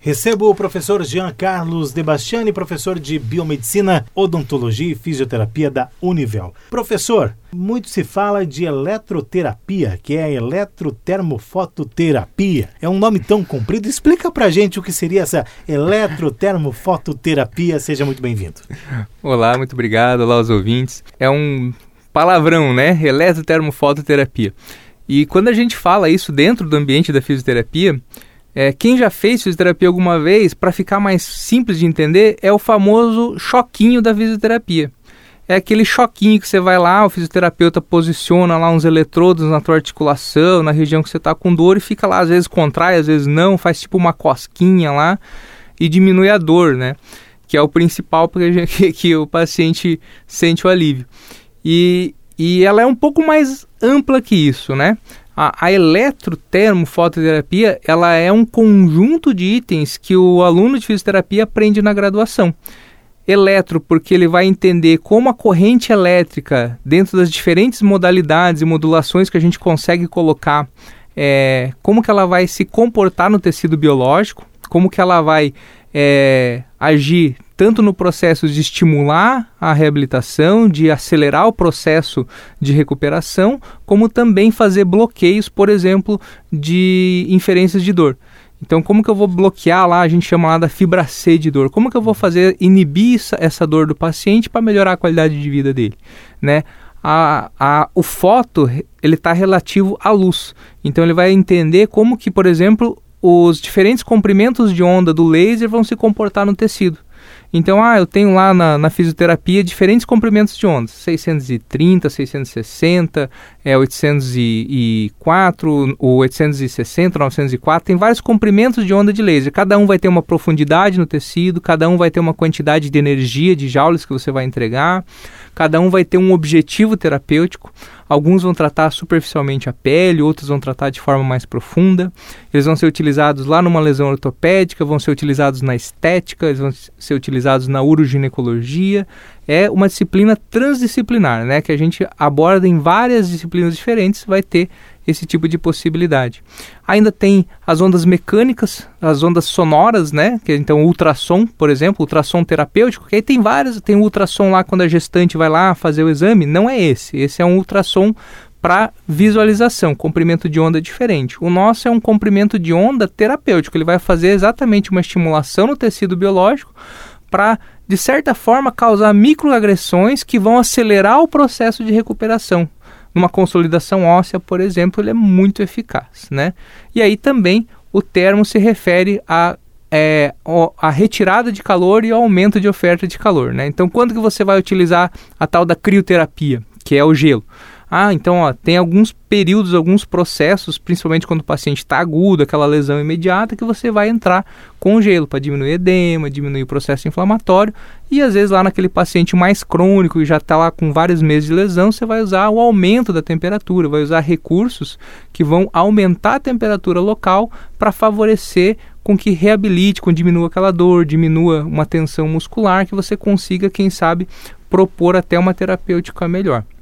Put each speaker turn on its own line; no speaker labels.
Recebo o professor Jean Carlos de Bastiani, professor de Biomedicina, Odontologia e Fisioterapia da Univel. Professor, muito se fala de eletroterapia, que é a eletrotermofototerapia. É um nome tão comprido. Explica pra gente o que seria essa eletrotermofototerapia. Seja muito bem-vindo.
Olá, muito obrigado. Olá aos ouvintes. É um palavrão, né? Eletrotermofototerapia. E quando a gente fala isso dentro do ambiente da fisioterapia, quem já fez fisioterapia alguma vez, para ficar mais simples de entender, é o famoso choquinho da fisioterapia. É aquele choquinho que você vai lá, o fisioterapeuta posiciona lá uns eletrodos na tua articulação, na região que você está com dor, e fica lá, às vezes contrai, às vezes não, faz tipo uma cosquinha lá e diminui a dor, né? Que é o principal porque que o paciente sente o alívio. E ela é um pouco mais ampla que isso, né? A eletrotermofototerapia, ela é um conjunto de itens que o aluno de fisioterapia aprende na graduação. Eletro, porque ele vai entender como a corrente elétrica, dentro das diferentes modalidades e modulações que a gente consegue colocar, como que ela vai se comportar no tecido biológico, como que ela vai agir tanto no processo de estimular a reabilitação, de acelerar o processo de recuperação, como também fazer bloqueios, por exemplo, de inferências de dor. Então, como que eu vou bloquear lá, a gente chama lá da fibra C de dor, como que eu vou inibir essa dor do paciente para melhorar a qualidade de vida dele, né? O foto, ele está relativo à luz, então ele vai entender como que, por exemplo, os diferentes comprimentos de onda do laser vão se comportar no tecido. Então, eu tenho lá na fisioterapia diferentes comprimentos de ondas, 630, 660, 804, o 860, 904, tem vários comprimentos de onda de laser. Cada um vai ter uma profundidade no tecido, cada um vai ter uma quantidade de energia, de joules que você vai entregar, cada um vai ter um objetivo terapêutico. Alguns vão tratar superficialmente a pele, outros vão tratar de forma mais profunda. Eles vão ser utilizados lá numa lesão ortopédica, vão ser utilizados na estética, eles vão ser utilizados na uroginecologia. É uma disciplina transdisciplinar, né, que a gente aborda em várias disciplinas diferentes, vai ter esse tipo de possibilidade. Ainda tem as ondas mecânicas, as ondas sonoras, né, que então o ultrassom, por exemplo, ultrassom terapêutico, que aí tem várias, tem o ultrassom lá quando a gestante vai lá fazer o exame, não é esse é um ultrassom para visualização, comprimento de onda diferente. O nosso é um comprimento de onda terapêutico, ele vai fazer exatamente uma estimulação no tecido biológico para, de certa forma, causar microagressões que vão acelerar o processo de recuperação. Numa consolidação óssea, por exemplo, ele é muito eficaz, né? E aí também o termo se refere a retirada de calor e ao aumento de oferta de calor, né? Então, quando que você vai utilizar a tal da crioterapia, que é o gelo? Então, tem alguns períodos, alguns processos, principalmente quando o paciente está agudo, aquela lesão imediata, que você vai entrar com gelo para diminuir edema, diminuir o processo inflamatório, e às vezes lá naquele paciente mais crônico, que já está lá com vários meses de lesão, você vai usar o aumento da temperatura, vai usar recursos que vão aumentar a temperatura local para favorecer com que reabilite, com diminua aquela dor, diminua uma tensão muscular, que você consiga, quem sabe, propor até uma terapêutica melhor.